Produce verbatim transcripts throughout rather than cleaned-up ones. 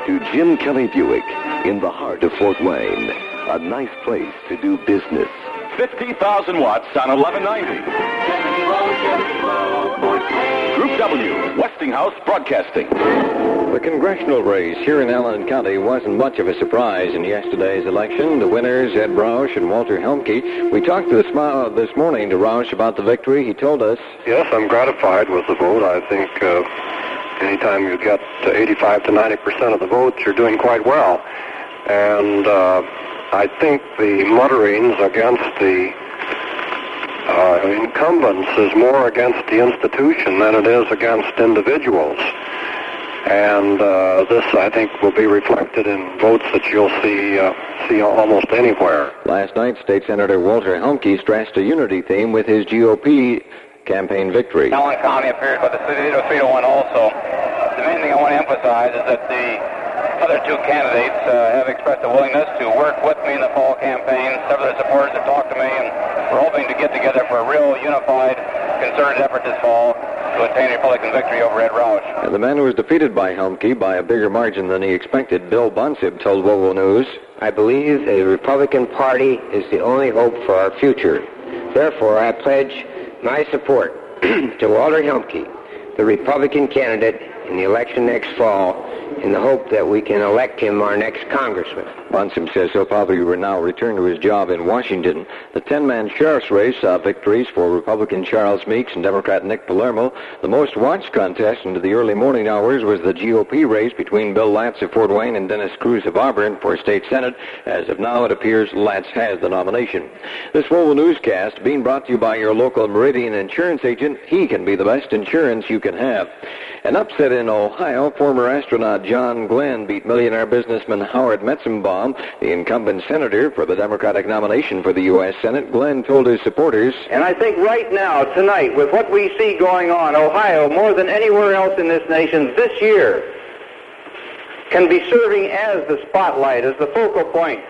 to Jim Kelly Buick in the heart of Fort Wayne. A nice place to do business. fifty thousand watts on eleven ninety. Group W, Westinghouse Broadcasting. The congressional race here in Allen County wasn't much of a surprise in yesterday's election. The winners, Ed Roush and Walter Helmke. We talked this, mo- this morning to Roush about the victory. He told us, yes, I'm gratified with the vote. I think uh, anytime you get to eighty-five to ninety percent of the votes, you're doing quite well. And uh, I think the mutterings against the uh, incumbents is more against the institution than it is against individuals. And uh, this, I think, will be reflected in votes that you'll see uh, see almost anywhere. Last night, State Senator Walter Helmke stressed a unity theme with his G O P campaign victory. Allen County appeared with the city to three to one also. The main thing I want to emphasize is that the other two candidates uh, have expressed a willingness to work with me in the fall campaign. Several of the supporters have talked to me, and we're hoping to get together for a real unified, concerted effort this fall to attain a Republican victory over Ed Roush. And the man who was defeated by Helmke by a bigger margin than he expected, Bill Bonsib, told Wovo News, I believe the Republican Party is the only hope for our future. Therefore, I pledge my support to Walter Helmke, the Republican candidate in the election next fall, in the hope that we can elect him our next congressman. Bonsib says he'll probably now return to his job in Washington. The ten-man sheriff's race saw victories for Republican Charles Meeks and Democrat Nick Palermo. The most watched contest into the early morning hours was the G O P race between Bill Latz of Fort Wayne and Dennis Cruz of Auburn for state senate. As of now, it appears Latz has the nomination. This Wovo newscast being brought to you by your local Meridian insurance agent. He can be the best insurance you can have. An upset in Ohio, former astronaut John Glenn beat millionaire businessman Howard Metzenbaum, the incumbent senator for the Democratic nomination for the U S Senate. Glenn told his supporters, and I think right now, tonight, with what we see going on, Ohio, more than anywhere else in this nation this year, can be serving as the spotlight, as the focal point,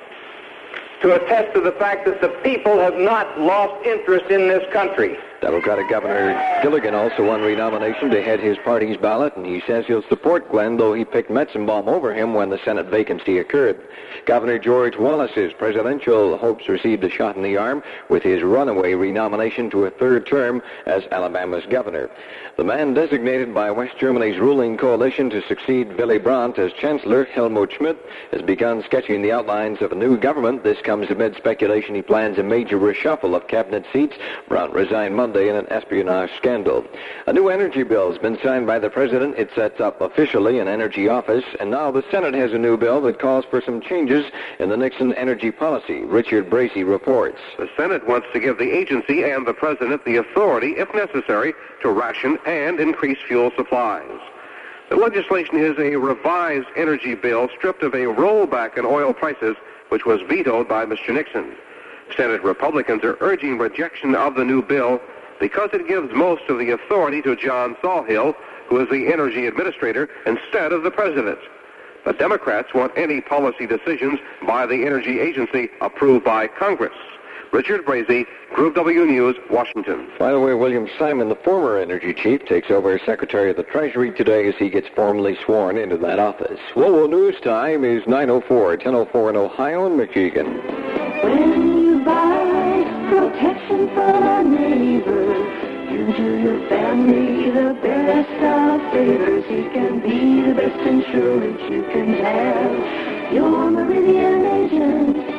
to attest to the fact that the people have not lost interest in this country. Democratic Governor Gilligan also won renomination to head his party's ballot, and he says he'll support Glenn, though he picked Metzenbaum over him when the Senate vacancy occurred. Governor George Wallace's presidential hopes received a shot in the arm with his runaway renomination to a third term as Alabama's governor. The man designated by West Germany's ruling coalition to succeed Willy Brandt as chancellor, Helmut Schmidt, has begun sketching the outlines of a new government. This comes amid speculation he plans a major reshuffle of cabinet seats. Brandt resigned Monday in an espionage scandal. A new energy bill has been signed by the president. It sets up officially an energy office, and now the Senate has a new bill that calls for some changes in the Nixon energy policy. Richard Bracey reports. The Senate wants to give the agency and the president the authority, if necessary, to ration and increase fuel supplies. The legislation is a revised energy bill stripped of a rollback in oil prices, which was vetoed by Mister Nixon. Senate Republicans are urging rejection of the new bill because it gives most of the authority to John Sawhill, who is the energy administrator, instead of the president. The Democrats want any policy decisions by the energy agency approved by Congress. Richard Bracey, Group W News, Washington. By the way, William Simon, the former energy chief, takes over as Secretary of the Treasury today as he gets formally sworn into that office. Wovo News time is nine oh four, ten oh four in Ohio and Michigan. When you buy protection from a neighbor, give to your family the best of favors. He can be the best insurance you can have. Your Meridian agent.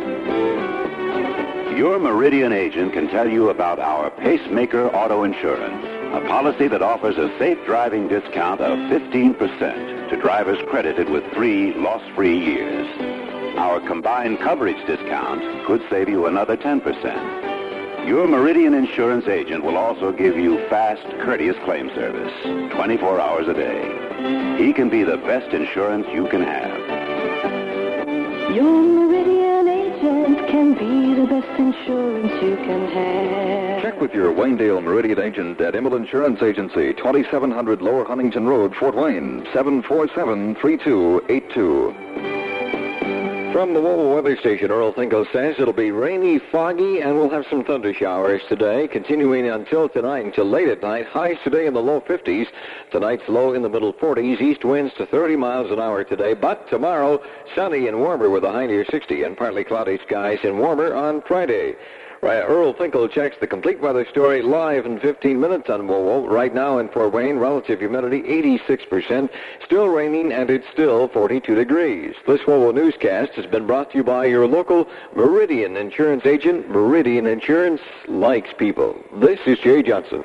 Your Meridian agent can tell you about our Pacemaker Auto Insurance, a policy that offers a safe driving discount of fifteen percent to drivers credited with three loss-free years. Our combined coverage discount could save you another ten percent. Your Meridian insurance agent will also give you fast, courteous claim service, twenty-four hours a day. He can be the best insurance you can have. Your Meridian agent can be the best insurance you can have. Check with your Waynedale Meridian agent at Immel Insurance Agency, twenty-seven hundred Lower Huntington Road, Fort Wayne, seven four seven, three two eight two. From the Louisville Weather Station, Earl Finkel says it'll be rainy, foggy, and we'll have some thunder showers today, continuing until tonight, until late at night. Highs today in the low fifties. Tonight's low in the middle forties. East winds to thirty miles an hour today. But tomorrow, sunny and warmer with a high near sixty, and partly cloudy skies and warmer on Friday. Right, Earl Finkel checks the complete weather story live in fifteen minutes on WOWO. Right now in Fort Wayne, relative humidity eighty-six percent. Still raining, and it's still forty-two degrees. This WOWO newscast has been brought to you by your local Meridian Insurance agent. Meridian Insurance likes people. This is Jay Johnson.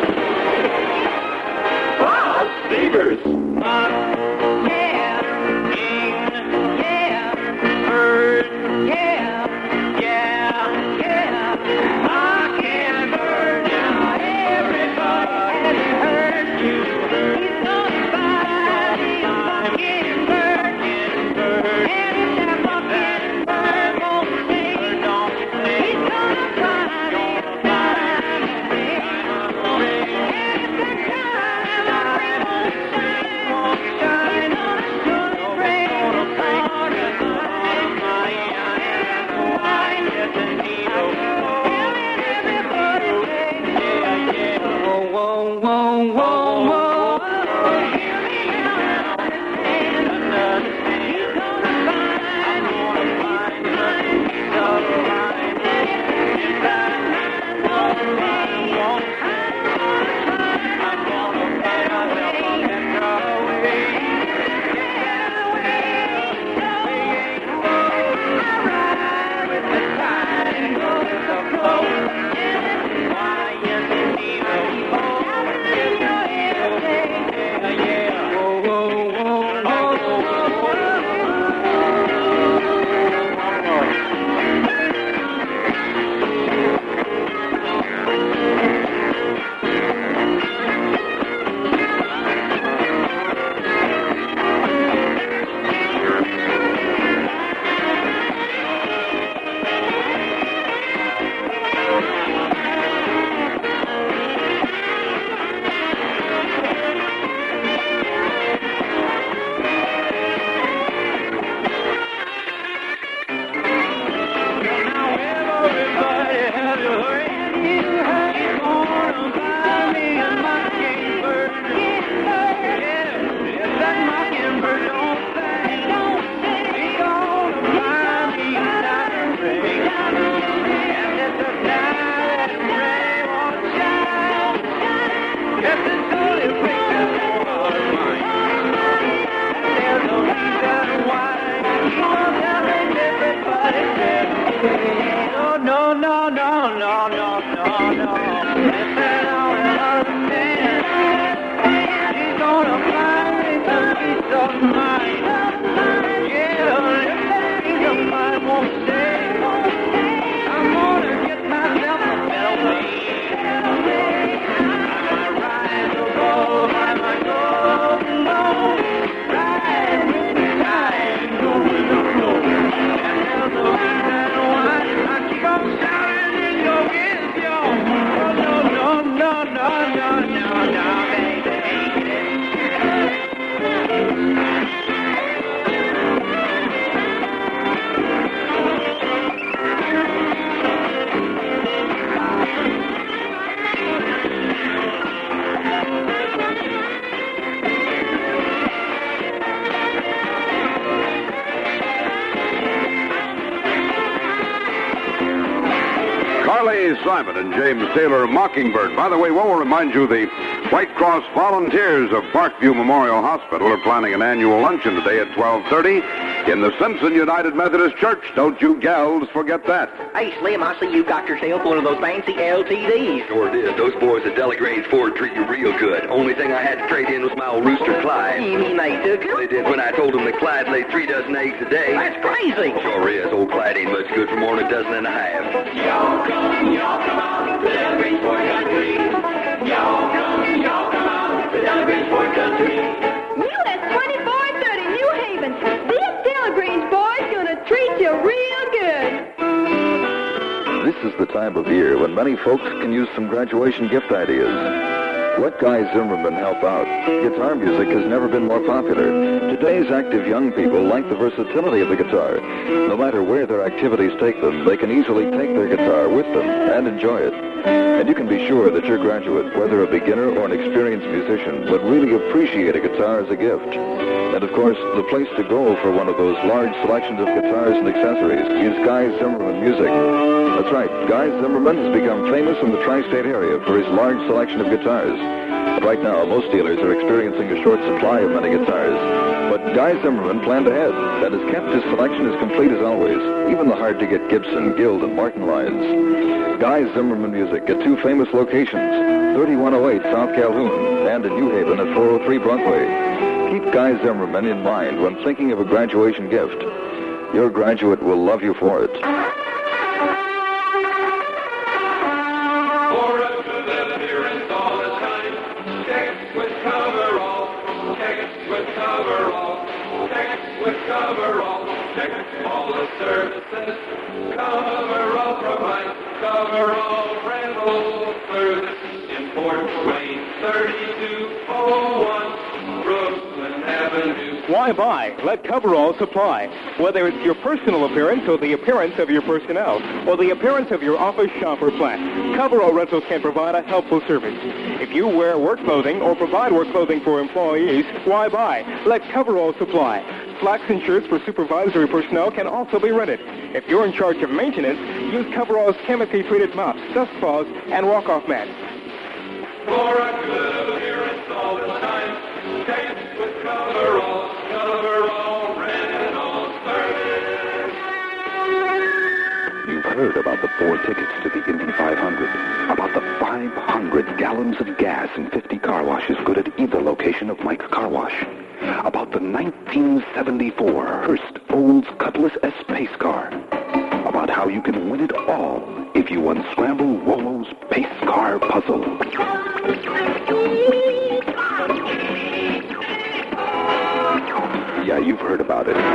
Bob Stevens. Yeah, yeah, yeah, bird, yeah, yeah, yeah. Mockingbird, now everybody has heard you. He's gonna fly the mockingbird, and if that mockingbird won't sing, he's gonna fly the mockingbird, and if that time won't shine, it's gonna break apart at night. Why doesn't he know? And everybody say, yeah, yeah, whoa, whoa, whoa, whoa, whoa. Hear me now, understand, understand. He's gonna find, gonna find, find, he's alright. If that man won't be, won't I'm gonna get myself on that away. Get away, I ride with the tide and go with the flow. Why, yes, indeed, oh, in your head, yeah, yeah, whoa, whoa, whoa, whoa, whoa, whoa. Now everybody has a hurry. He's gonna buy me a mockingbird. Yeah, if that mockingbird don't sing, he's gonna buy me a diamond ring. And if the diamond ring won't shine, yes, it's gonna break that heart of mine. There's no reason why. I'm telling everybody that no, no, no, no, no, no, no, no. Listen, I'll understand. She's gonna find me some peace of mind. Yeah, if that peace of mind won't stay, I'm gonna get myself a better way. I might rise or go, I might go low. Ride with the tide and go with the flow. And there's no reason why I keep on shouting in your ears, yo. Oh, no, no, no, no, no, no, no, baby. Carly Simon and James Taylor, Mockingbird. By the way, we'll remind you the White Cross Volunteers of Parkview Memorial Hospital are planning an annual luncheon today at twelve thirty in the Simpson United Methodist Church. Don't you gals forget that. Hey, Slim, I see you got yourself one of those fancy L T Ds. Sure did. Those boys at Delagrane's Ford treat you real good. Only thing I had to trade in was my old rooster, Clyde. You mean they took it? They did when I told them that Clyde laid three dozen eggs a day. That's crazy. Sure is. Old Clyde ain't much good for more than a dozen and a half. Y'all come, y'all come out to Delagrane's Ford Country. Y'all come, y'all come out to Delagrane's Ford Country. U S twenty-four thirty, New Haven. This Delagrane's boy's gonna treat you real good. This is the time of year when many folks can use some graduation gift ideas. Let Guy Zimmerman help out. Guitar music has never been more popular. Today's active young people like the versatility of the guitar. No matter where their activities take them, they can easily take their guitar with them and enjoy it. And you can be sure that your graduate, whether a beginner or an experienced musician, would really appreciate a guitar as a gift. And of course, the place to go for one of those large selections of guitars and accessories is Guy Zimmerman Music. That's right, Guy Zimmerman has become famous in the tri-state area for his large selection of guitars. But right now, most dealers are experiencing a short supply of many guitars. But Guy Zimmerman planned ahead and has kept his selection as complete as always, even the hard-to-get Gibson, Guild, and Martin lines. Guy Zimmerman Music at two famous locations, thirty-one oh eight South Calhoun and in New Haven at four oh three Broadway. Keep Guy Zimmerman in mind when thinking of a graduation gift. Your graduate will love you for it. Coverall, check all the services. Coverall provides Coverall rental service in Fort Wayne, thirty-two oh one Brooklyn Avenue. Why buy? Let Coverall supply. Whether it's your personal appearance or the appearance of your personnel or the appearance of your office, shop, or plant, Coverall Rentals can provide a helpful service. If you wear work clothing or provide work clothing for employees, why buy? Let Coverall supply. Slacks and shirts for supervisory personnel can also be rented. If you're in charge of maintenance, use Coverall's chemically-treated mops, dust cloths, and walk-off mats. For a good appearance all the time, take it with Coverall. Coverall rental service. You've heard about the four tickets to the Indy five hundred, about the five hundred gallons of gas and fifty car washes good at either location of Mike's Car Wash, about the nineteen seventy-four Hearst Olds Cutlass S Pace Car, about how you can win it all if you unscramble Wolo's Pace Car Puzzle. Yeah, you've heard about it.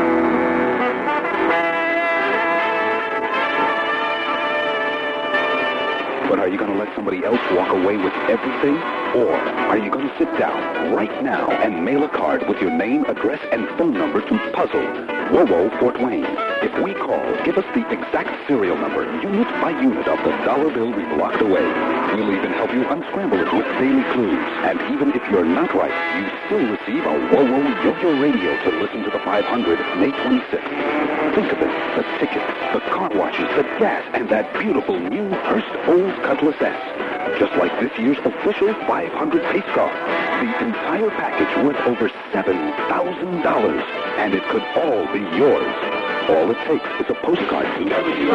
But are you going to let somebody else walk away with everything? Or are you going to sit down right now and mail a card with your name, address, and phone number to Puzzle, Wowo, Fort Wayne? If we call, give us the exact serial number, unit by unit, of the dollar bill we've locked away. We'll even help you unscramble it with daily clues. And even if you're not right, you still receive a Wowo Yo-Yo radio to listen to the five hundred May twenty-sixth. Think of it, the tickets, the car washes, the gas, and that beautiful new Hearst Olds Cutlass S. Just like this year's official five hundred Pace Car. The entire package worth over seven thousand dollars. And it could all be yours. All it takes is a postcard to W.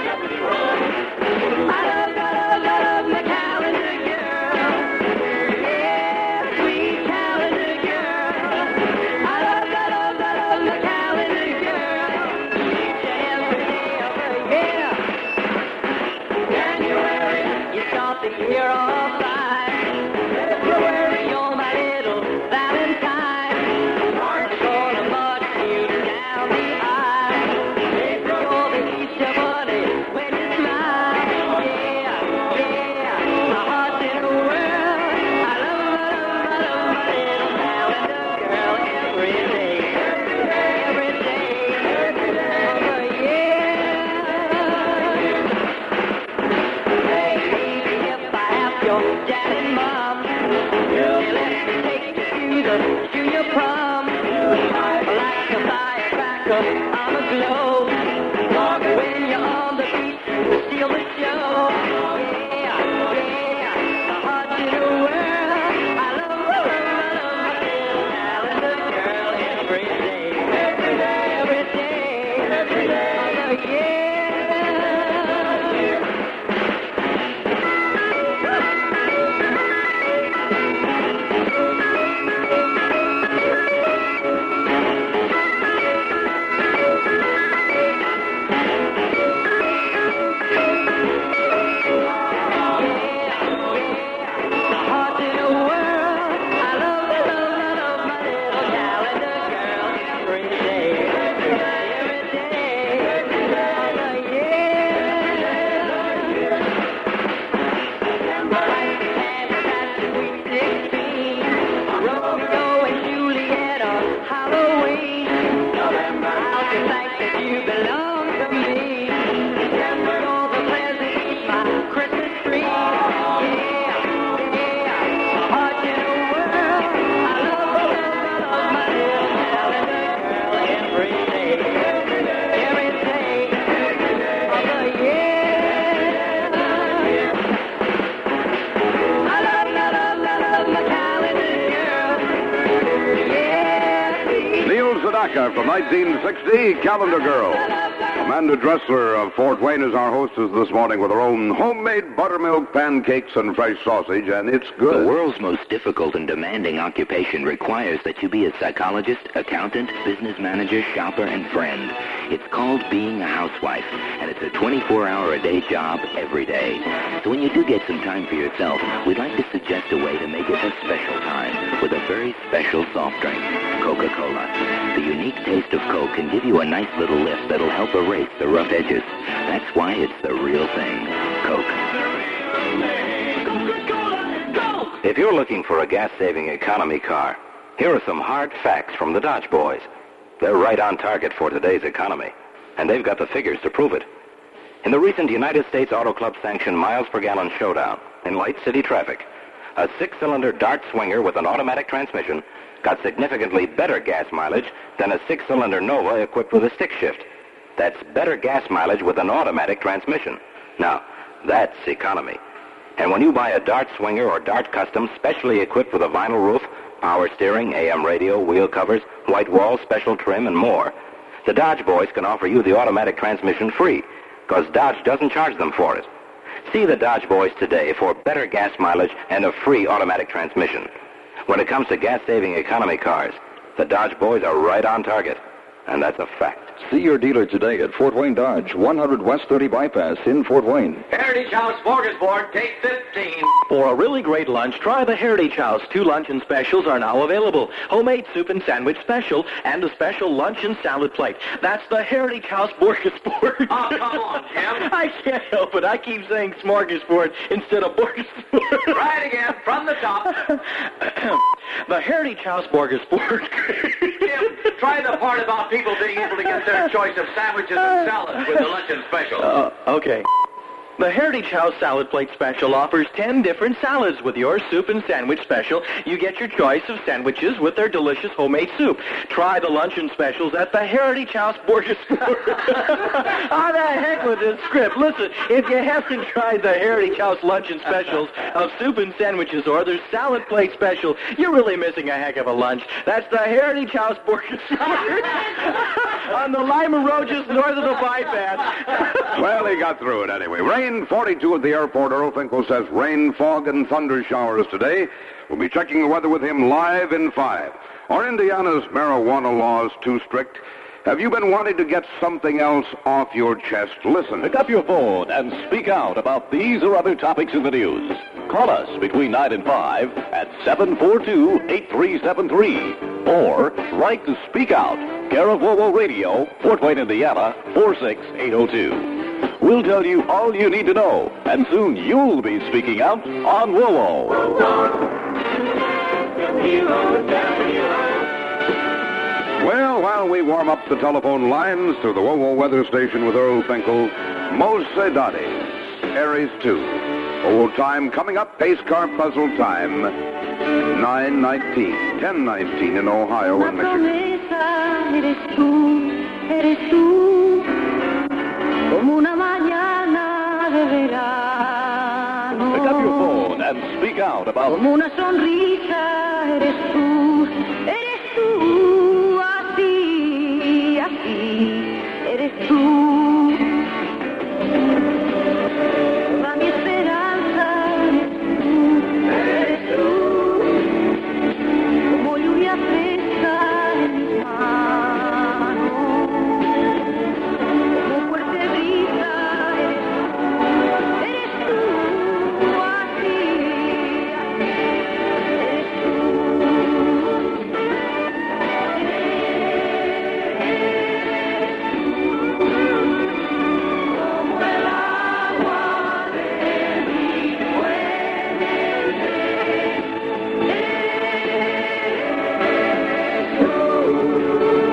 You're all fine. February, you're my little Valentine. March gonna march you down the aisle. April, you're the Easter bunny when you smile. Yeah, yeah, my heart's in the world. I love, I love, I love my little calendar girl every day, every day, every day, every day. Your dad and mom, you let me take you to the junior prom. Like a firecracker on a glow. When you're on the beach, steal the show. Yeah, yeah, my heart's in the world. I love, I love, I love my little calendar girl every day, every day, every day, every day, yeah. Sedaka from nineteen sixty, Calendar Girl. Amanda Dressler of Fort Wayne is our hostess this morning with her own homemade buttermilk pancakes and fresh sausage, and it's good. The world's most difficult and demanding occupation requires that you be a psychologist, accountant, business manager, shopper, and friend. It's called being a housewife, and it's a twenty-four hour a day job every day. So when you do get some time for yourself, we'd like to suggest a way to make it a special time with a very special soft drink, Coca-Cola. The unique taste of Coke can give you a nice little lift that'll help erase the rough edges. That's why it's the real thing, Coke. If you're looking for a gas-saving economy car, here are some hard facts from the Dodge Boys. They're right on target for today's economy, and they've got the figures to prove it. In the recent United States Auto Club sanctioned miles per gallon showdown in light city traffic, a six-cylinder Dart Swinger with an automatic transmission got significantly better gas mileage than a six-cylinder Nova equipped with a stick shift. That's better gas mileage with an automatic transmission. Now, that's economy. And when you buy a Dart Swinger or Dart Custom specially equipped with a vinyl roof, power steering, A M radio, wheel covers, white walls, special trim, and more, the Dodge Boys can offer you the automatic transmission free, because Dodge doesn't charge them for it. See the Dodge Boys today for better gas mileage and a free automatic transmission. When it comes to gas-saving economy cars, the Dodge Boys are right on target, and that's a fact. See your dealer today at Fort Wayne Dodge, one hundred West thirty Bypass in Fort Wayne. Heritage House Smorgasbord, take fifteen. For a really great lunch, try the Heritage House. Two luncheon specials are now available. Homemade soup and sandwich special and a special lunch and salad plate. That's the Heritage House Smorgasbord. Oh, come on, Tim. I can't help it. I keep saying smorgasbord instead of smorgasbord. Try it again, from the top. The Heritage House Smorgasbord. Tim, try the part about people being able to get their choice of sandwiches and salads with the luncheon special. Uh, okay. The Heritage House Salad Plate Special offers ten different salads. With your soup and sandwich special, you get your choice of sandwiches with their delicious homemade soup. Try the luncheon specials at the Heritage House Smorgasbord. Oh, the heck with this script. Listen, if you haven't tried the Heritage House luncheon specials of soup and sandwiches or their salad plate special, you're really missing a heck of a lunch. That's the Heritage House Smorgasbord on the Lima Road just north of the bypass. Well, he got through it anyway. Rain forty-two at the airport. Earl Finkel says rain, fog, and thunder showers today. We'll be checking the weather with him live in five. Are Indiana's marijuana laws too strict? Have you been wanting to get something else off your chest? Listen. Pick up your phone and speak out about these or other topics in the news. Call us between nine and five at seven four two, eight three seven three. Or write to Speak Out, care of WOWO Radio, Fort Wayne, Indiana, four six eight oh two. We'll tell you all you need to know, and soon you'll be speaking out on WOWO. Well, while we warm up the telephone lines to the WOWO weather station with Earl Finkel, Mose Dotties, Aries two. Old time coming up, pace car puzzle time. nine nineteen, ten nineteen in Ohio and Michigan. Eres tú, eres tú, como una mañana de verano. Pick up your phone and speak out about... Como una sonrisa eres tú, eres tú, así, así, eres tú. Toda mi esperanza eres tú, eres tú, como lluvia fresca en mis manos, como fuerte brisa eres tú, eres tú, así, eres como el agua de mi fuente.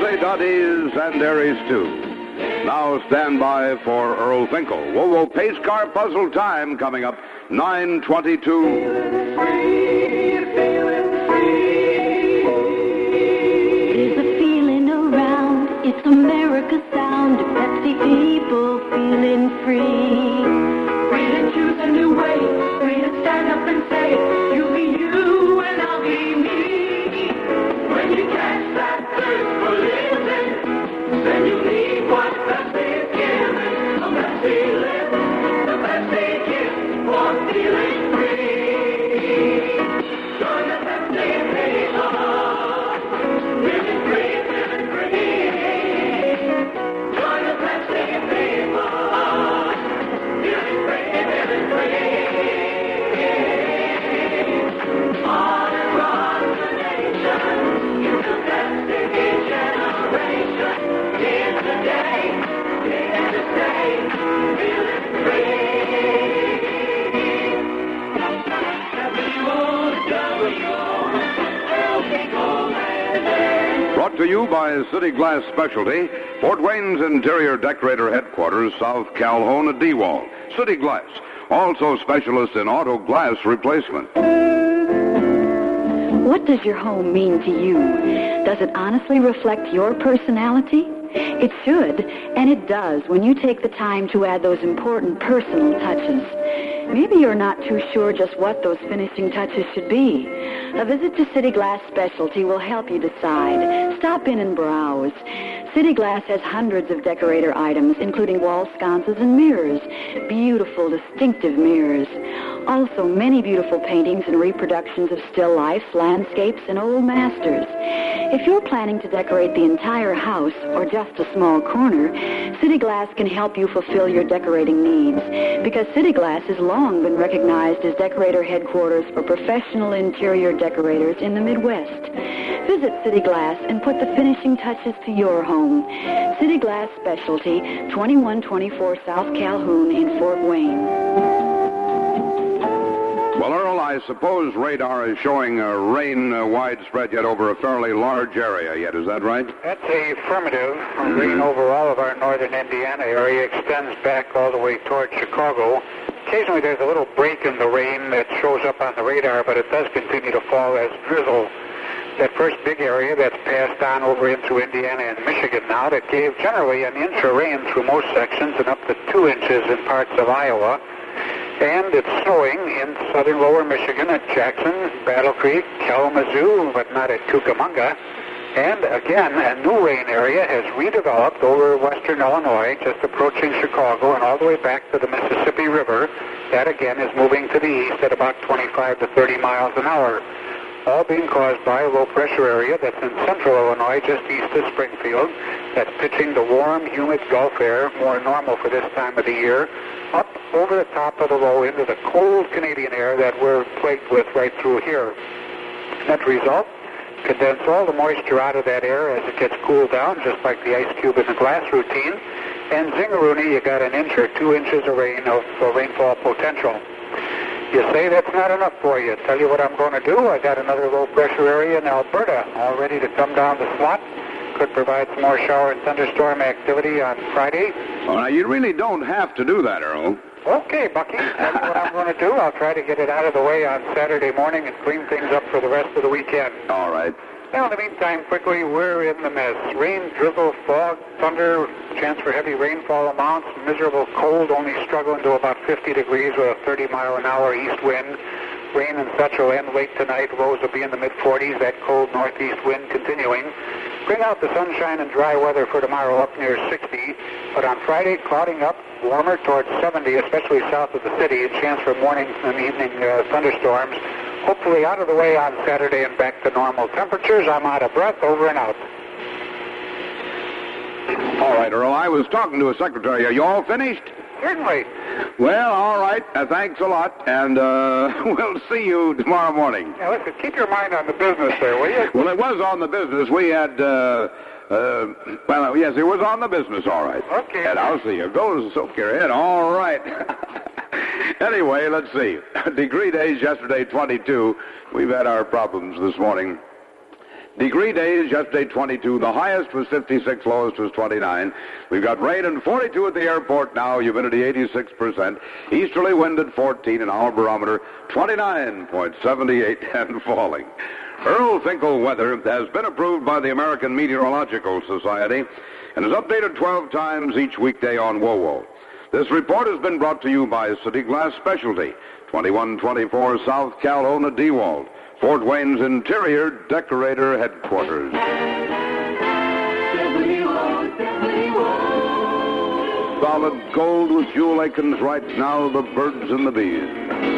Dudley Duddies, and there is too. Now stand by for Earl Finkel. Whoa, whoa, pace car puzzle time coming up, nine twenty-two. There's a feeling around, it's America's sound of Pepsi people feeling free. Free to choose a new way, free to stand up and say, you be you and I'll be me. When you catch that thirst for living, then you need what Pepsi's giving. A Pepsi lift, the Pepsi gift for feeling free. Join the Pepsi people, living free, living free. Join the Pepsi people, living free, living free. All across the nation, it's the Pepsi generation. Here's the day, here to stay, feeling free. W O W, Earl Finkel Landing. Brought to you by City Glass Specialty, Fort Wayne's Interior Decorator Headquarters, South Calhoun at D-Wall. City Glass, also specialists in auto glass replacement. What does your home mean to you? Does it honestly reflect your personality? It should, and it does when you take the time to add those important personal touches. Maybe you're not too sure just what those finishing touches should be. A visit to City Glass Specialty will help you decide. Stop in and browse. City Glass has hundreds of decorator items, including wall sconces and mirrors. Beautiful, distinctive mirrors. Also, many beautiful paintings and reproductions of still lifes, landscapes, and old masters. If you're planning to decorate the entire house or just a small corner, City Glass can help you fulfill your decorating needs, because City Glass has long been recognized as decorator headquarters for professional interior decorators in the Midwest. Visit City Glass and put the finishing touches to your home. City Glass Specialty, twenty-one twenty-four South Calhoun in Fort Wayne. Well, Earl, I suppose radar is showing a rain uh, widespread yet over a fairly large area yet. Is that right? That's affirmative. Rain over all of our northern Indiana area extends back all the way towards Chicago. Occasionally there's a little break in the rain that shows up on the radar, but it does continue to fall as drizzle. That first big area that's passed on over into Indiana and Michigan now, that gave generally an inch of rain through most sections and up to two inches in parts of Iowa. And it's snowing in southern lower Michigan at Jackson, Battle Creek, Kalamazoo, but not at Cucamonga. And again, a new rain area has redeveloped over western Illinois, just approaching Chicago and all the way back to the Mississippi River. That again is moving to the east at about twenty-five to thirty miles an hour. All being caused by a low-pressure area that's in central Illinois, just east of Springfield, that's pitching the warm, humid Gulf air, more normal for this time of the year, up over the top of the low into the cold Canadian air that we're plagued with right through here. Net result, condense all the moisture out of that air as it gets cooled down, just like the ice cube in the glass routine, and zingaroony, you got an inch or two inches of rain of uh, rainfall potential. You say that's not enough for you. Tell you what I'm going to do. I got another low-pressure area in Alberta all ready to come down the slot. Could provide some more shower and thunderstorm activity on Friday. Well, now, you really don't have to do that, Earl. Okay, Bucky. Tell you what I'm going to do. I'll try to get it out of the way on Saturday morning and clean things up for the rest of the weekend. All right. Now, in the meantime, quickly, we're in the mess. Rain, drizzle, fog, thunder, chance for heavy rainfall amounts, miserable cold, only struggling to about fifty degrees with a thirty mile an hour east wind. Rain and such will end late tonight. Lows will be in the mid forties, that cold northeast wind continuing. Bring out the sunshine and dry weather for tomorrow up near sixty. But on Friday, clouding up, warmer towards seventy, especially south of the city. A chance for morning and evening uh, thunderstorms. Hopefully out of the way on Saturday and back to normal temperatures. I'm out of breath. Over and out. All right, Earl. I was talking to a secretary. Are you all finished? Certainly. Well, all right. Uh, thanks a lot, and uh, we'll see you tomorrow morning. Now, listen, keep your mind on the business there, will you? Well, it was on the business. We had, uh, uh, well, yes, it was on the business, all right. Okay. And I'll see you. Go to soak your head. All right. Anyway, let's see. Degree days yesterday, twenty-two. We've had our problems this morning. Degree days, yesterday twenty-two. The highest was fifty-six, lowest was twenty-nine. We've got rain and forty-two at the airport now, humidity eighty-six percent. Easterly wind at fourteen, and our barometer twenty-nine point seven eight and falling. Earl Finkel weather has been approved by the American Meteorological Society and is updated twelve times each weekday on W O W O. This report has been brought to you by City Glass Specialty, twenty-one twenty-four South Calhoun at DeWalt, Fort Wayne's interior decorator headquarters. Solid gold with Jewel Aikens right now, the birds and the bees.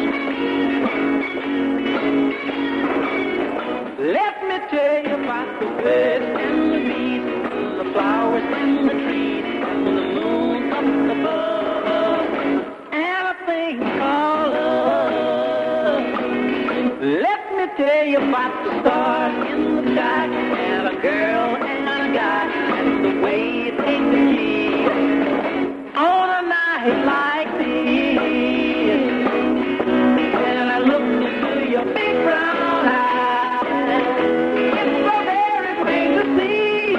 Let me tell you about the birds and the bees, and the flowers and the trees, and the moon up above, and a thing called love. Let me tell you about the stars in the sky, and a girl and a guy, and the way they can keep on a night like this. When I look into your big brown eyes, it's so very plain to see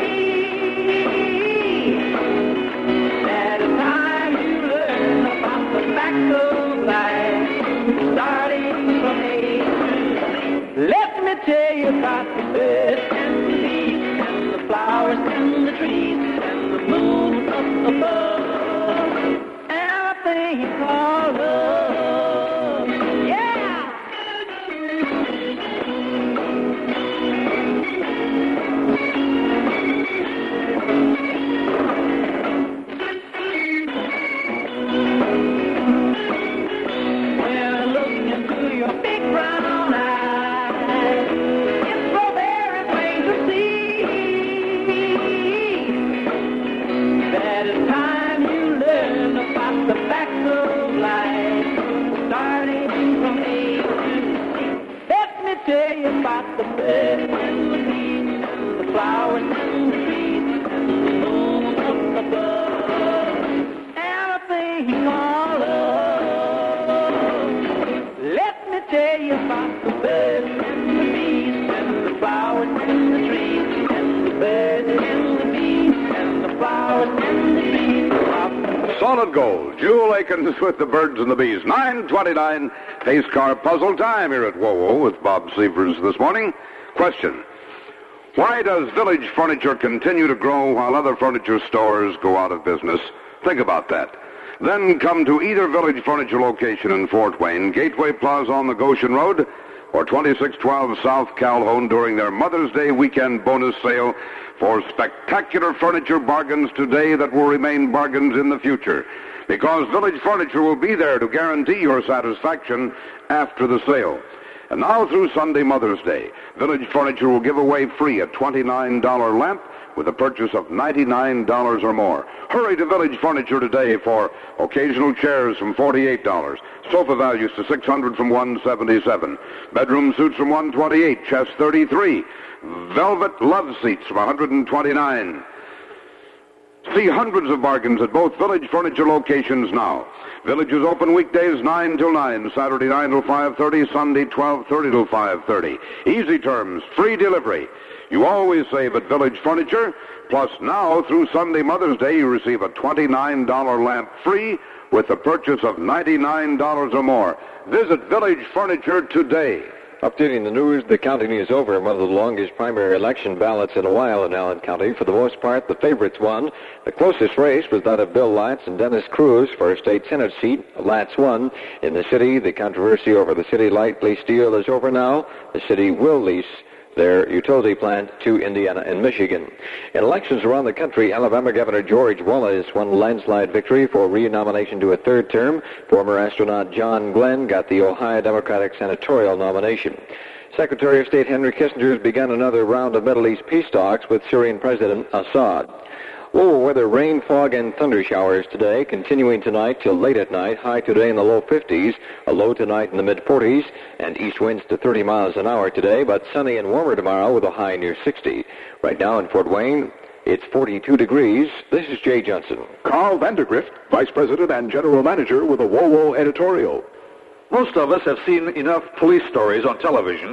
that it's time you learn about the facts of life, starting from A to Z. Let me tell you about the birds and the bees, and the flowers and the trees, and the moon up above, and a thing called love. Yeah! When I look into your big brown eyes, it's so very plain to see that it's time you learn about the facts of life, starting from A to Z. Let me tell you about the birds and the bees, and the flowers and the trees, and the moon up above, and a thing called love. Let me tell you about the birds and the bees, and the flowers and the trees, and the birds and the bees, and the flowers and the trees. Solid gold. Jewel Aikens with the birds and the bees. nine twenty-nine, pace car puzzle time here at W O W O with Bob Severs this morning. Question. Why does Village Furniture continue to grow while other furniture stores go out of business? Think about that. Then come to either Village Furniture location in Fort Wayne, Gateway Plaza on the Goshen Road, or twenty-six twelve South Calhoun during their Mother's Day weekend bonus sale for spectacular furniture bargains today that will remain bargains in the future. Because Village Furniture will be there to guarantee your satisfaction after the sale. And now through Sunday Mother's Day, Village Furniture will give away free a twenty-nine dollars lamp with a purchase of ninety-nine dollars or more. Hurry to Village Furniture today for occasional chairs from forty-eight dollars, sofa values to six hundred dollars from one hundred seventy-seven dollars, bedroom suits from one hundred twenty-eight dollars, chest thirty-three dollars, velvet love seats from one hundred twenty-nine dollars. See hundreds of bargains at both Village Furniture locations now. Village is open weekdays nine till nine, Saturday nine till five thirty, Sunday twelve thirty till five thirty. Easy terms, free delivery. You always save at Village Furniture. Plus now, through Sunday Mother's Day, you receive a twenty-nine dollars lamp free with the purchase of ninety-nine dollars or more. Visit Village Furniture today. Updating the news, the counting is over. One of the longest primary election ballots in a while in Allen County. For the most part, the favorites won. The closest race was that of Bill Latz and Dennis Cruz for a state Senate seat. Latz won. In the city, the controversy over the city light lease deal is over now. The city will lease their utility plant to Indiana and Michigan. In elections around the country, Alabama Governor George Wallace won a landslide victory for re-nomination to a third term. Former astronaut John Glenn got the Ohio Democratic senatorial nomination. Secretary of State Henry Kissinger has begun another round of Middle East peace talks with Syrian President Assad. Low weather, rain, fog, and thunder showers today, continuing tonight till late at night. High today in the low fifties, a low tonight in the mid-forties, and east winds to thirty miles an hour today, but sunny and warmer tomorrow with a high near sixty. Right now in Fort Wayne, it's forty-two degrees. This is Jay Johnson. Carl Vandergrift, Vice President and General Manager with a W O W O editorial. Most of us have seen enough police stories on television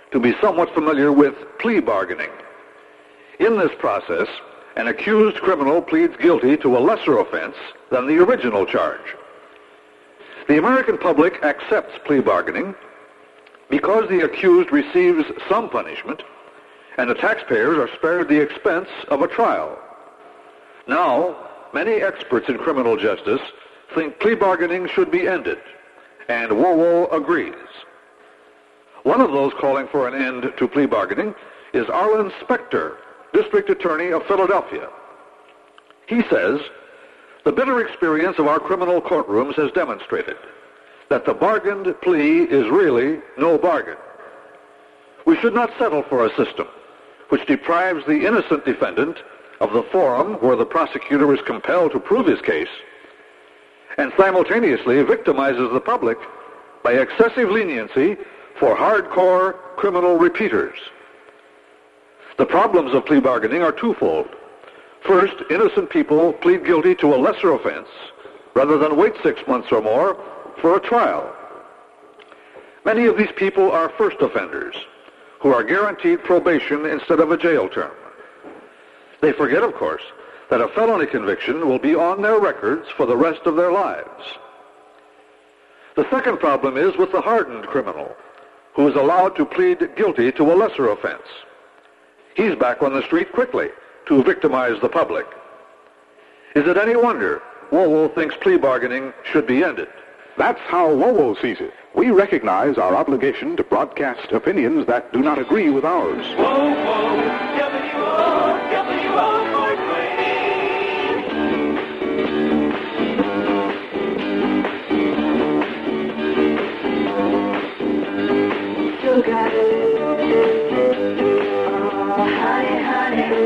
to be somewhat familiar with plea bargaining. In this process, an accused criminal pleads guilty to a lesser offense than the original charge. The American public accepts plea bargaining because the accused receives some punishment and the taxpayers are spared the expense of a trial. Now, many experts in criminal justice think plea bargaining should be ended, and Wowo agrees. One of those calling for an end to plea bargaining is Arlen Specter, District Attorney of Philadelphia. He says, the bitter experience of our criminal courtrooms has demonstrated that the bargained plea is really no bargain. We should not settle for a system which deprives the innocent defendant of the forum where the prosecutor is compelled to prove his case and simultaneously victimizes the public by excessive leniency for hardcore criminal repeaters. The problems of plea bargaining are twofold. First, innocent people plead guilty to a lesser offense rather than wait six months or more for a trial. Many of these people are first offenders who are guaranteed probation instead of a jail term. They forget, of course, that a felony conviction will be on their records for the rest of their lives. The second problem is with the hardened criminal who is allowed to plead guilty to a lesser offense. He's back on the street quickly to victimize the public. Is it any wonder Wowo thinks plea bargaining should be ended? That's how Wowo sees it. We recognize our obligation to broadcast opinions that do not agree with ours. Whoa, whoa, W O, W O Fort Wayne. Sugar, oh, honey, honey,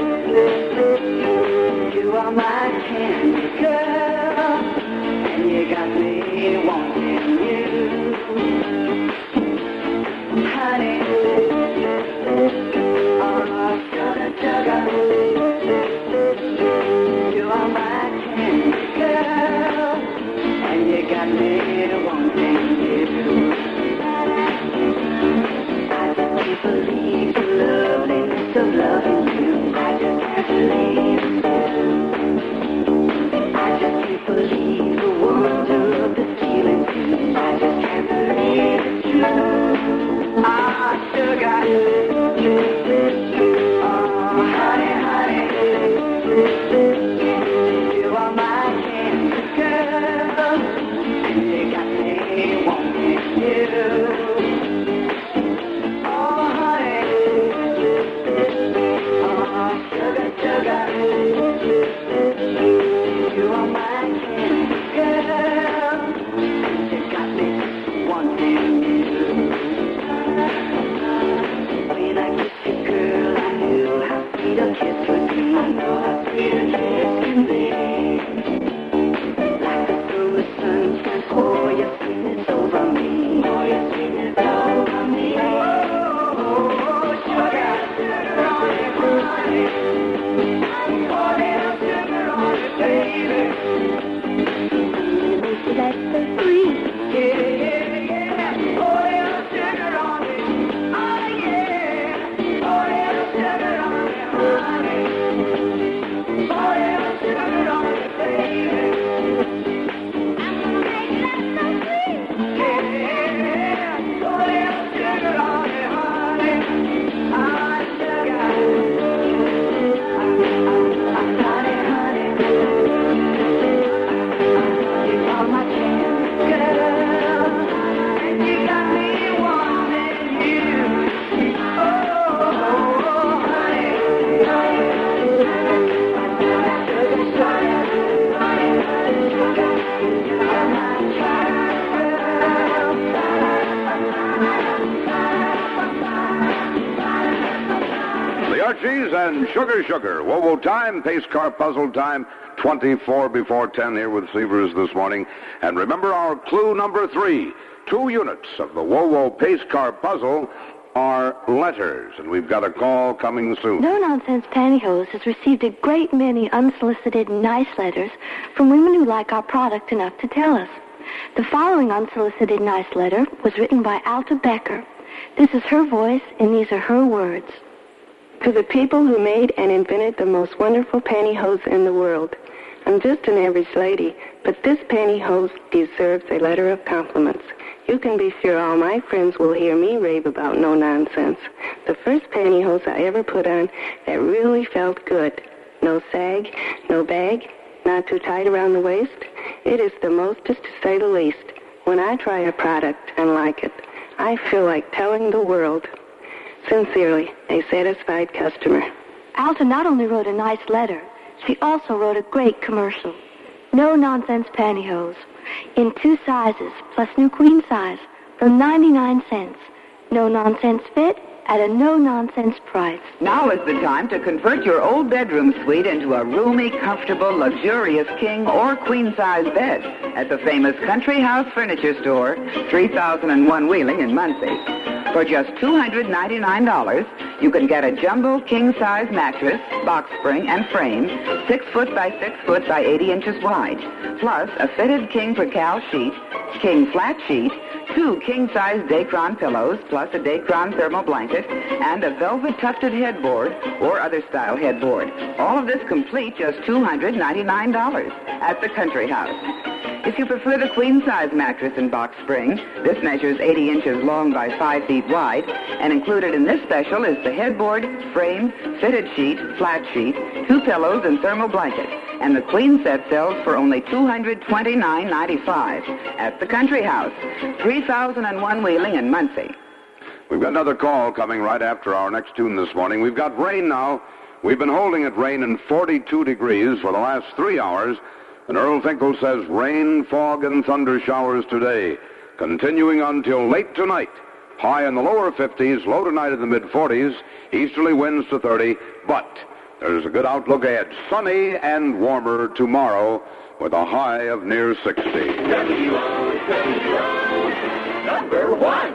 you are my candy girl, and you got me wanting you, honey. Oh, sugar, sugar, you are my candy girl, and you got me wanting you. I just can't believe the loveliness of loving you. I just can't believe. I just can't believe the wonder of this feeling too. I just can't believe it's true. Ah, sugar. Oh, honey, honey. You are my candy girl, and you got me wanting you. Oh, honey. Oh, sugar, sugar. You are my candy girl, and you got me wanting you. When I kissed you, girl, I knew how sweet a kiss would be. I know how sweet a kiss can be. Like the summer sunshine, pour your sweetness over me. Pour your sweetness over me. Oh, oh, oh, sugar, sugar on it, honey. Pour little sugar on it, baby. That's so sweet. Yeah, yeah, yeah. Pour little sugar on it. Oh, yeah. Pour little sugar on it, honey. Pour little sugar on it, baby. I'm gonna make that so sweet. Yeah, yeah. Pour little sugar on it, honey. Ah, sugar. Honey, honey. You are my candy girl, and you got me wanting you. Oh, oh, honey, sugar, sugar, you are my The Archies and Sugar Sugar. Wowo time, pace car puzzle time, twenty-four before ten here with Severs this morning. And remember our clue number three. Two units of the Wowo pace car puzzle are letters. And we've got a call coming soon. No Nonsense Pantyhose has received a great many unsolicited nice letters from women who like our product enough to tell us. The following unsolicited nice letter was written by Alta Becker. This is her voice, and these are her words. To the people who made and invented the most wonderful pantyhose in the world, I'm just an average lady, but this pantyhose deserves a letter of compliments. You can be sure all my friends will hear me rave about no nonsense. The first pantyhose I ever put on that really felt good. No sag, no bag, not too tight around the waist. It is the mostest to say the least. When I try a product and like it, I feel like telling the world. Sincerely, a satisfied customer. Alta not only wrote a nice letter, she also wrote a great commercial. No-nonsense pantyhose. In two sizes, plus new queen size, for ninety-nine cents. No-nonsense fit at a no-nonsense price. Now is the time to convert your old bedroom suite into a roomy, comfortable, luxurious king or queen-size bed at the famous Country House Furniture Store, three thousand one Wheeling in Muncie. For just two hundred ninety-nine dollars, you can get a jumbo king-size mattress, box spring, and frame, six foot by six foot by eighty inches wide, plus a fitted king percale sheet, king flat sheet, two king-size Dacron pillows, plus a Dacron thermal blanket, and a velvet tufted headboard or other style headboard. All of this complete just two hundred ninety-nine dollars at the Country House. If you prefer the queen-size mattress and box spring, this measures eighty inches long by five feet wide, and included in this special is the headboard, frame, fitted sheet, flat sheet, two pillows, and thermal blanket. And the queen set sells for only two hundred twenty-nine ninety-five at the Country House, three thousand one Wheeling in Muncie. We've got another call coming right after our next tune this morning. We've got rain now. We've been holding it rain in forty-two degrees for the last three hours. And Earl Finkel says rain, fog, and thunder showers today, continuing until late tonight. High in the lower fifties, low tonight in the mid-forties, easterly winds to thirty, but there's a good outlook ahead. Sunny and warmer tomorrow with a high of near sixty. W O W O, number one.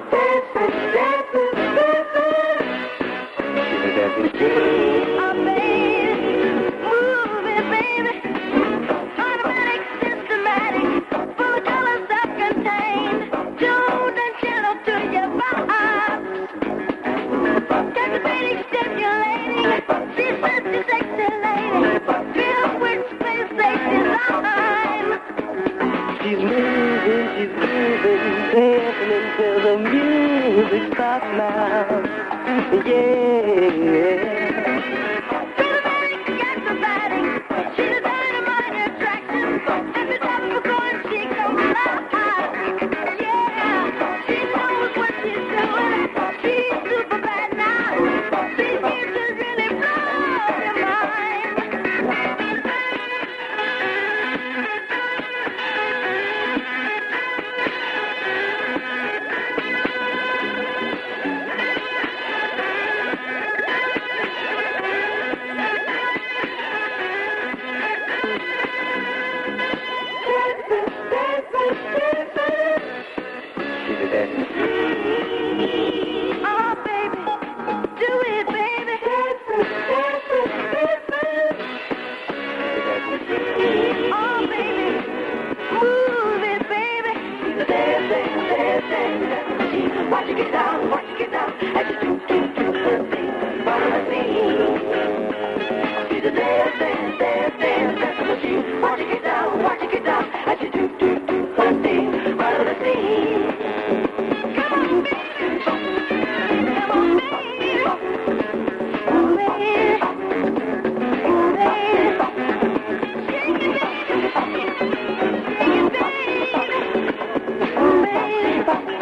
She's moving, she's moving, dancing until the music stops now. Yeah. She's a dynamite attraction. At the top of the coin, she comes alive. Yeah, she knows what she's doing. She's super bad now. She's here to really blow your mind. Watch it get down, watch it get down, as you do, do, do her thing, follow her thing. She's a dance, dance, dance, dance, dancing machine. Watch it get down, watch it get down, as you do, do, do her thing, follow her thing. Come on, baby, come on, baby, oh, baby, oh, baby, shake it, baby, shake it, baby, oh, baby.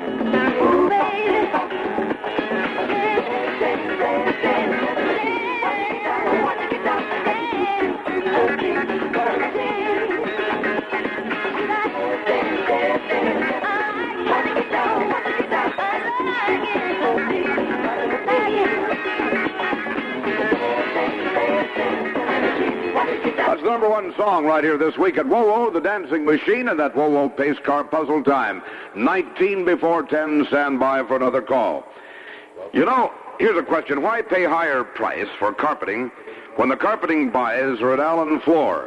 That's the number one song right here this week at Whoa-Whoa, the Dancing Machine, and that Whoa-Whoa Pace Car Puzzle Time. nineteen before ten, stand by for another call. You know, here's a question. Why pay higher price for carpeting when the carpeting buys are at Allen Floor?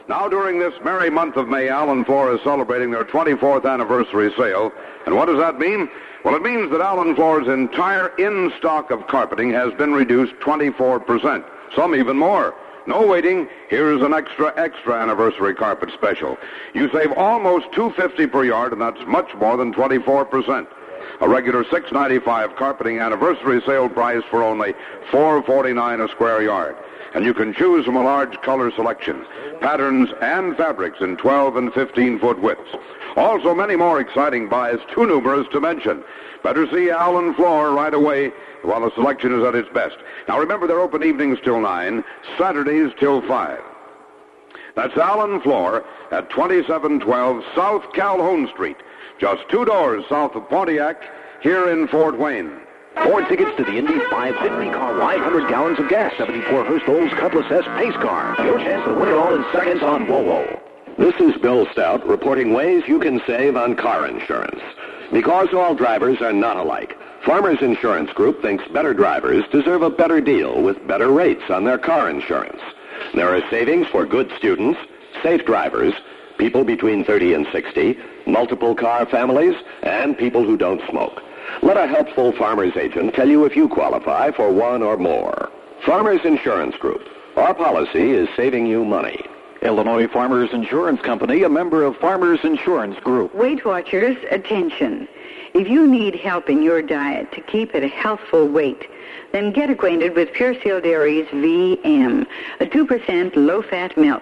Now, during this merry month of May, Allen Floor is celebrating their twenty-fourth anniversary sale. And what does that mean? Well, it means that Allen Floor's entire in-stock of carpeting has been reduced twenty-four percent, some even more. No waiting. Here's an extra, extra anniversary carpet special. You save almost two hundred fifty dollars per yard, and that's much more than twenty-four percent. A regular six ninety-five carpeting anniversary sale price for only four forty-nine a square yard. And you can choose from a large color selection, patterns and fabrics in twelve and fifteen foot widths. Also many more exciting buys, too numerous to mention. Better see Allen Floor right away while the selection is at its best. Now remember, they're open evenings till nine, Saturdays till five. That's Allen Floor at twenty-seven twelve South Calhoun Street, just two doors south of Pontiac, here in Fort Wayne. Four tickets to the Indy five hundred car ride, one hundred gallons of gas, seventy-four Hurst Olds Cutlass S pace car. Your chance to win it all in seconds on WOWO. This is Bill Stout reporting ways you can save on car insurance. Because all drivers are not alike, Farmers Insurance Group thinks better drivers deserve a better deal with better rates on their car insurance. There are savings for good students, safe drivers, people between thirty and sixty, multiple car families, and people who don't smoke. Let a helpful farmer's agent tell you if you qualify for one or more. Farmers Insurance Group. Our policy is saving you money. Illinois Farmers Insurance Company, a member of Farmers Insurance Group. Weight Watchers, attention. If you need help in your diet to keep at a healthful weight, then get acquainted with Pure Seal Dairy's V M, a two percent low-fat milk.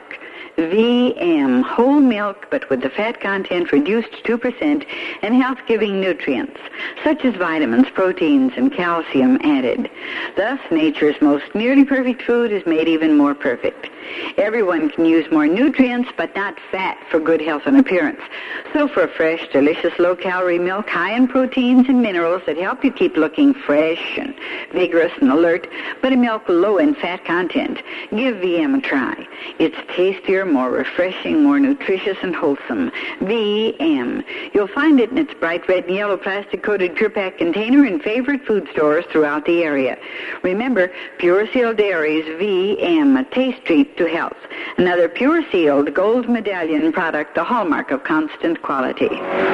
V M, whole milk, but with the fat content reduced to two percent and health-giving nutrients, such as vitamins, proteins, and calcium added. Thus, nature's most nearly perfect food is made even more perfect. Everyone can use more nutrients, but not fat, for good health and appearance. So for a fresh, delicious, low-calorie milk, high in proteins and minerals that help you keep looking fresh and vigorous and alert, but a milk low in fat content, give V M a try. It's tastier, more refreshing, more nutritious, and wholesome. V M. You'll find it in its bright red and yellow plastic-coated Pure Pack container in favorite food stores throughout the area. Remember, Pure Seal Dairy's V M, a taste treat to health. Another Pure Sealed gold medallion product, the hallmark of constant quality.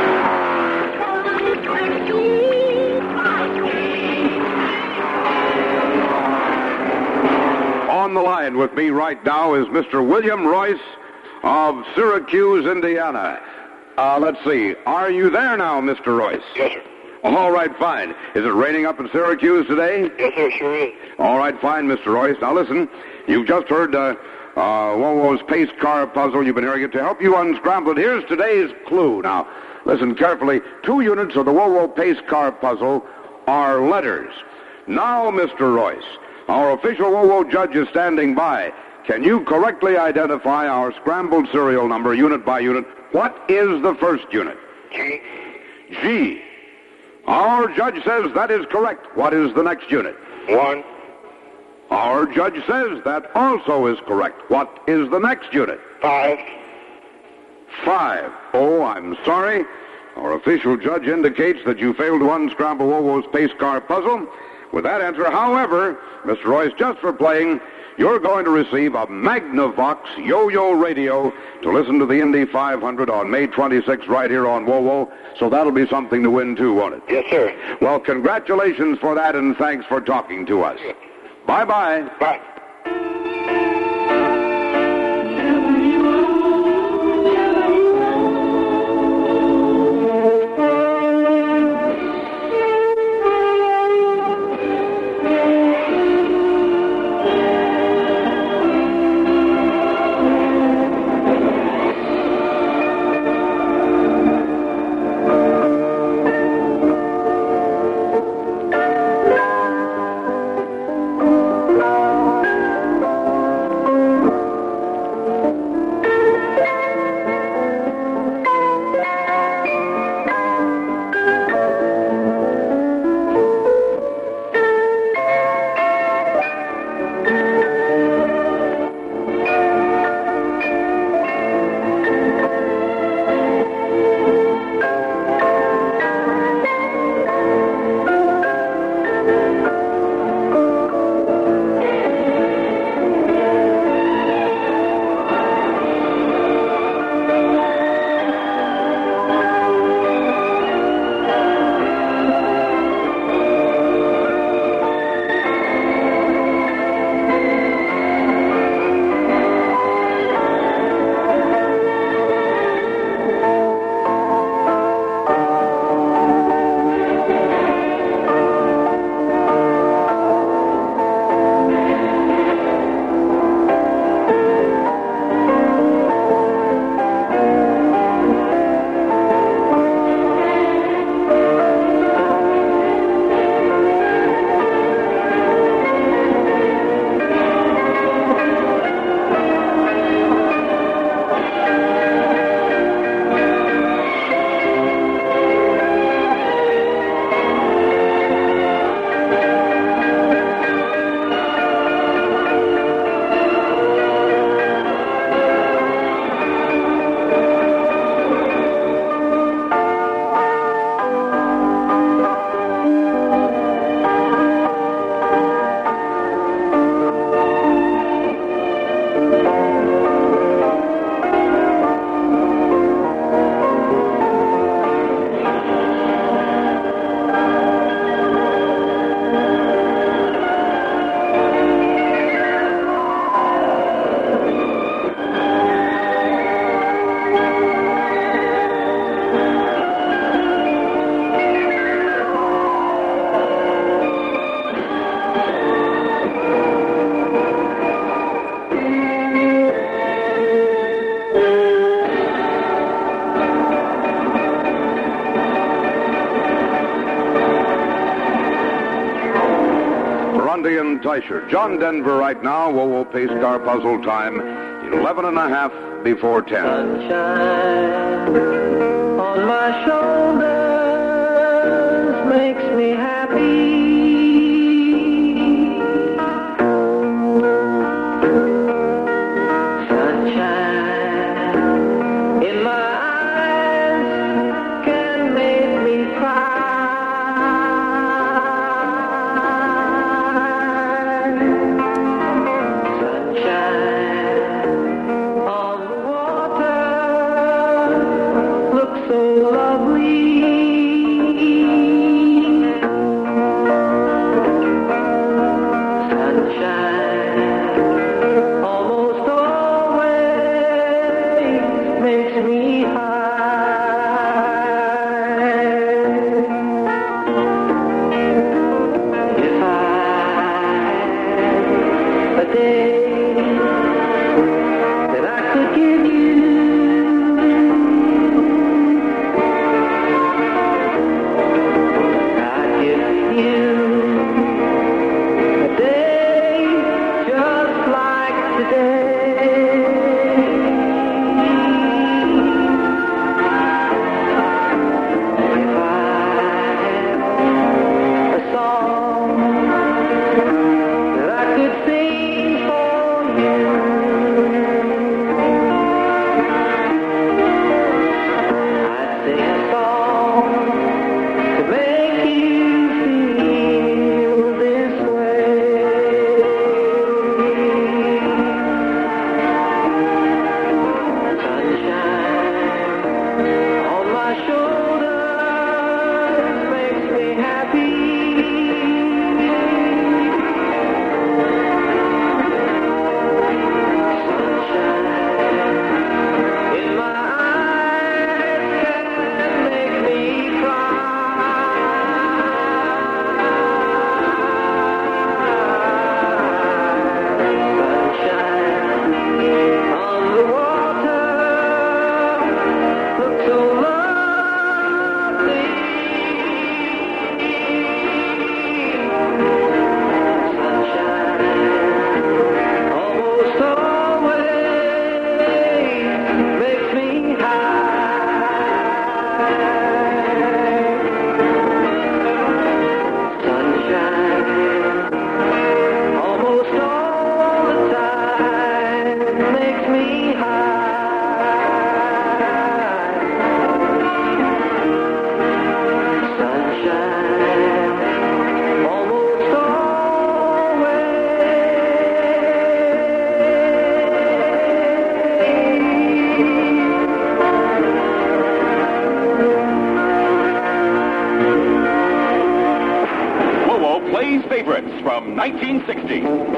On the line with me right now is Mister William Royce of Syracuse, Indiana. Uh, let's see. Are you there now, Mister Royce? Yes, sir. All right, fine. Is it raining up in Syracuse today? Yes, sir, sure is. All right, fine, Mister Royce. Now listen, you've just heard uh, uh, WOWO's pace car puzzle. You've been hearing it. To help you unscramble it, here's today's clue. Now, listen carefully. Two units of the WOWO pace car puzzle are letters. Now, Mister Royce, our official WOWO judge is standing by. Can you correctly identify our scrambled serial number unit by unit? What is the first unit? G. G. Our judge says that is correct. What is the next unit? One. Our judge says that also is correct. What is the next unit? Five. Five. Oh, I'm sorry. Our official judge indicates that you failed to unscramble WOWO's pace car puzzle. With that answer, however, Mister Royce, just for playing, you're going to receive a Magnavox Yo-Yo radio to listen to the Indy five hundred on May twenty-sixth right here on WOWO. So that'll be something to win, too, won't it? Yes, sir. Well, congratulations for that, and thanks for talking to us. Bye-bye. Bye. Teicher. John Denver right now. Whoa-whoa pace car puzzle time. Eleven and a half before ten. Sunshine on my shoulders makes me happy. Sunshine in my eyes can make me cry. Favorites from nineteen sixty.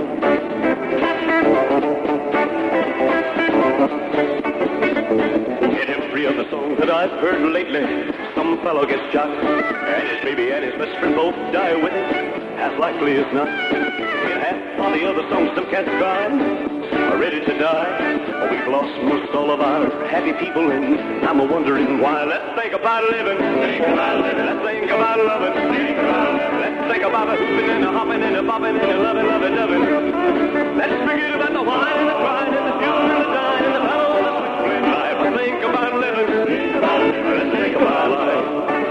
In every other song that I've heard lately, some fellow gets shot, and his baby and his best friend both die with it, as likely as not. In half of the other songs, some cats cry, are ready to die. Oh, we've lost most all of our happy people, and I'm a-wondering why. Let's think about living. Think about living. Let's think about loving. Think about living. Let's think about a hooping and a hopping and a bopping and a loving, loving, loving. Let's forget about the wine and the crying and the fuel and the dying and the battle and the switchblade life. Let's think about living. Think about living. Let's think about life.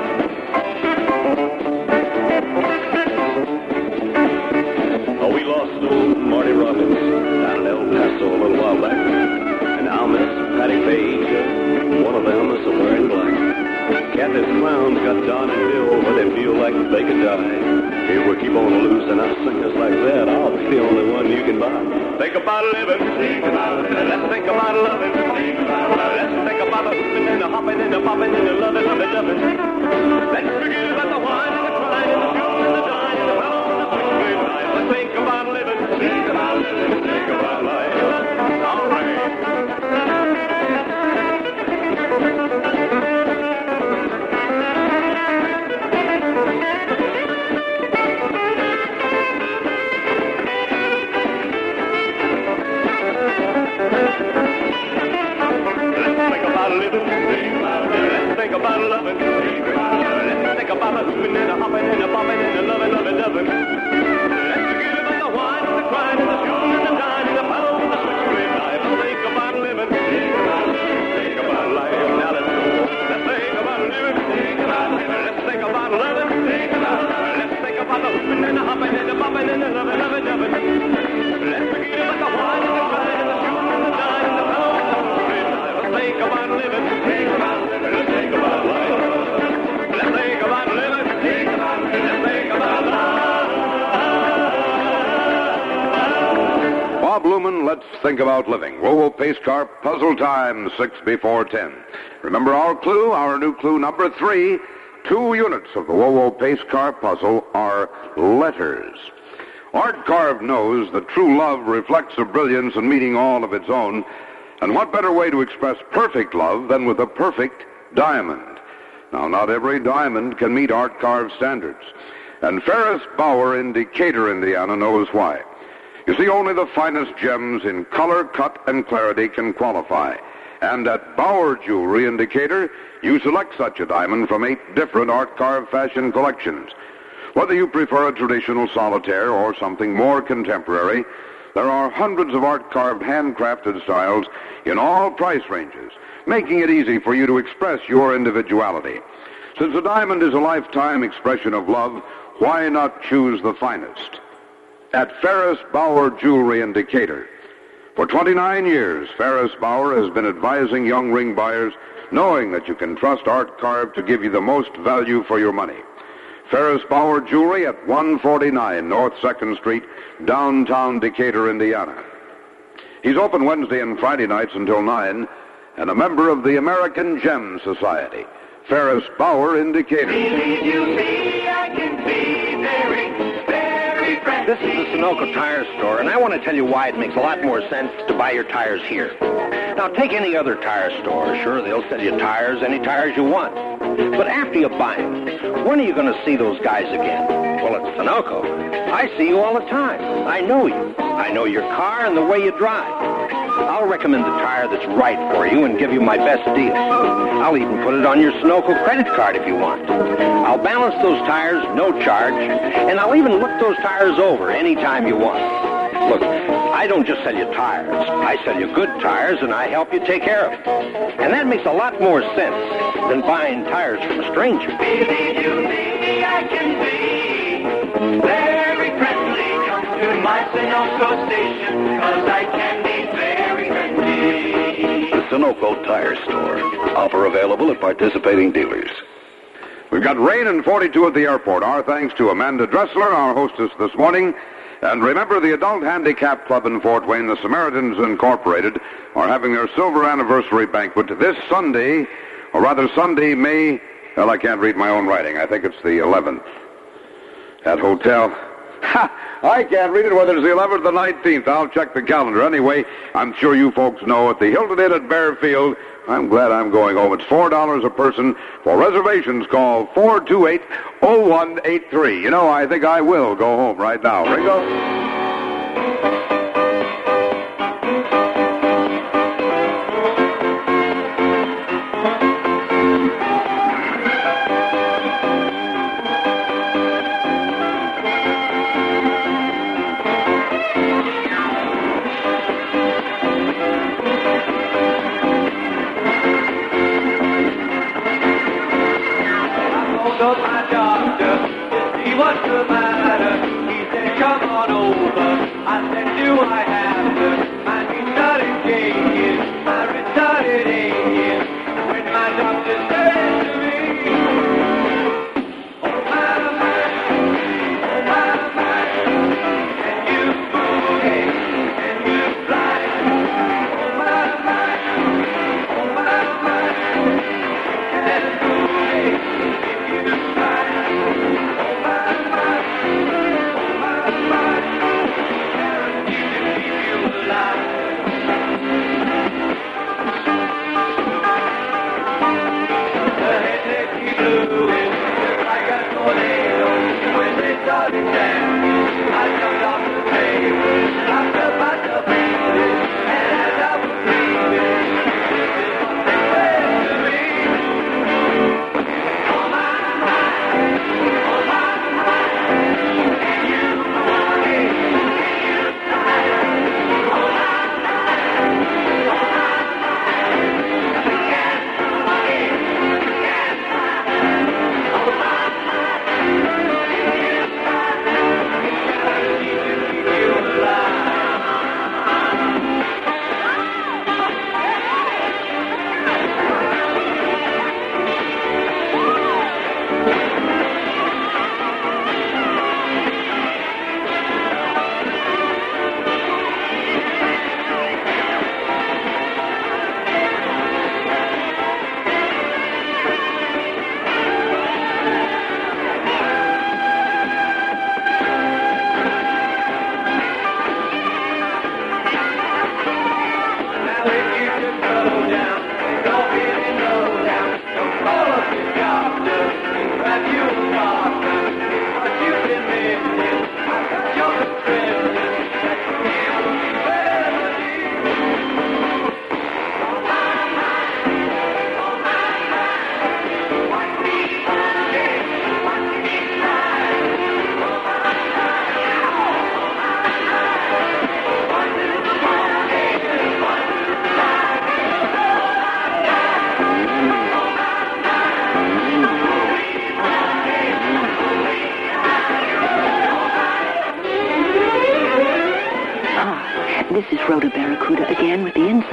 Oh, we lost old Marty Robbins down in El Paso a little while back. And now Miss Patty Page, one of them is somewhere in black. Kathy's clowns got Don and Bill, but they feel like they could die. If we keep on losing our singers like that, I'll be the only one you can buy. think about living. Let's think about loving. Let's think about the hooping and the hopping and the popping and the loving, loving, loving. Let's forget about the wine and the crying and the fuel and the dine and the mellow and the switchblade life. Let's think about living. Think about living. Think about life. All right. Let's think about loving. Let's think about the hooping and the hopping and the popping and the loving, loving, loving. Let's forget about the wine and the crying and the shooting and the dying and the paddle and the switchblade life. Let's think about living. Think about life. Now let's go. Let's think about living. Let's think about loving. Let's think about the hooping and the hopping and the popping and the loving, loving, loving. Let's forget about the wine and the crying and the shooting and the dying and the paddle and the switchblade life. Let's think about living. Let's think about life. Let's think about living. Let's think about love. Bob Lumen, Let's Think About Living. Wowo Pace Car Puzzle Time, six before ten. Remember our clue, our new clue number three. Two units of the Wowo Pace Car Puzzle are letters. Art Carve knows that true love reflects a brilliance in meeting all of its own. And what better way to express perfect love than with a perfect diamond? Now, not every diamond can meet Art Carve standards. And Ferris Bauer in Decatur, Indiana, knows why. You see, only the finest gems in color, cut, and clarity can qualify. And at Bauer Jewelry in Decatur, you select such a diamond from eight different Art Carve fashion collections. Whether you prefer a traditional solitaire or something more contemporary, there are hundreds of art-carved, handcrafted styles in all price ranges, making it easy for you to express your individuality. Since a diamond is a lifetime expression of love, why not choose the finest? At Ferris Bauer Jewelry in Decatur. For twenty-nine years, Ferris Bauer has been advising young ring buyers, knowing that you can trust Art Carve to give you the most value for your money. Ferris Bauer Jewelry at one forty-nine North second Street, downtown Decatur, Indiana. He's open Wednesday and Friday nights until nine, and a member of the American Gem Society. Ferris Bauer in Decatur. Believe you me, I can be very, very friendly. This is the Sunoco Tire Store, and I want to tell you why it makes a lot more sense to buy your tires here. Now, take any other tire store. Sure, they'll sell you tires, any tires you want. But after you buy them, when are you going to see those guys again? Well, at Sunoco, I see you all the time. I know you. I know your car and the way you drive. I'll recommend the tire that's right for you and give you my best deal. I'll even put it on your Sunoco credit card if you want. I'll balance those tires, no charge, and I'll even look those tires over anytime you want. Look, I don't just sell you tires. I sell you good tires, and I help you take care of them. And that makes a lot more sense than buying tires from a stranger. Believe you me, I can be very friendly. Come to my Sunoco station, cause I can be very friendly. The Sunoco Tire Store. Offer available at participating dealers. We've got rain and forty-two at the airport. Our thanks to Amanda Dressler, our hostess this morning. And remember, the Adult Handicap Club in Fort Wayne, the Samaritans Incorporated, are having their silver anniversary banquet this Sunday, or rather Sunday, May, well, I can't read my own writing. I think it's the eleventh. At Hotel. Ha! I can't read it whether it's the eleventh or the nineteenth. I'll check the calendar. Anyway, I'm sure you folks know at the Hilton Inn at Bearfield. I'm glad I'm going home. It's four dollars a person. For reservations, call four two eight, oh one eight three. You know, I think I will go home right now. Ringo? Up my doctor, he what's the matter? He said, come on over. I said, do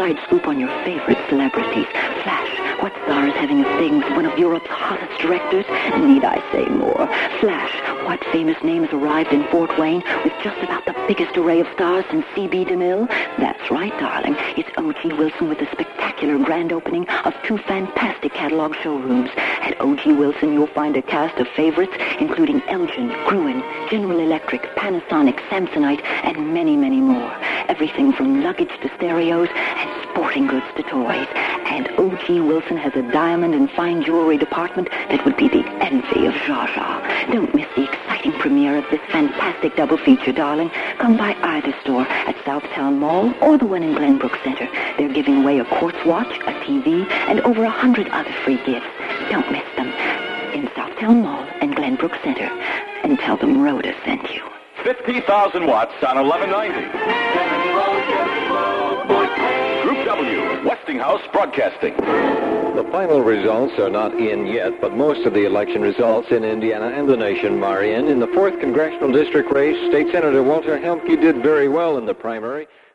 inside scoop on your favorite celebrities. Flash, what star is having a thing with one of Europe's hottest directors? Need I say more? Flash, what famous name has arrived in Fort Wayne with just about the biggest array of stars since C B DeMille? That's right, darling. It's O G Wilson with the spectacular grand opening of two fantastic catalog showrooms. At O G Wilson, you'll find a cast of favorites, including Elgin, Gruen, General Electric, Panasonic, Samsonite, and many, many more. Everything from luggage to stereos and sporting goods to toys. And O G Wilson has a diamond and fine jewelry department that would be the envy of Zsa Zsa. Don't miss the exciting premiere of this fantastic double feature, darling. Come by either store at Southtown Mall or the one in Glenbrook Center. They're giving away a quartz watch, a T V, and over a hundred other free gifts. Don't miss them. In Southtown Mall and Glenbrook Center. And tell them Rhoda sent you. fifty thousand watts on eleven ninety. Group W, Westinghouse Broadcasting. The final results are not in yet, but most of the election results in Indiana and the nation are in. In the fourth Congressional District race, State Senator Walter Helmke did very well in the primary.